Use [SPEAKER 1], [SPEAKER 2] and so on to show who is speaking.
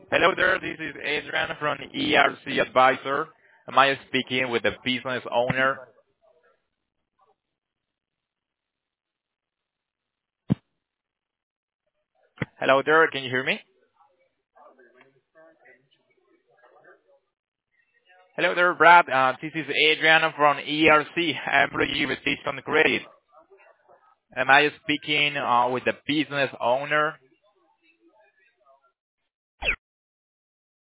[SPEAKER 1] Hello there, this is Adrian from ERC Advisor. Am I speaking with the business owner? Hello there, can you hear me? Hello there, Brad. This is Adrian from ERC, Employee Retention Credit. Am I speaking with the business owner?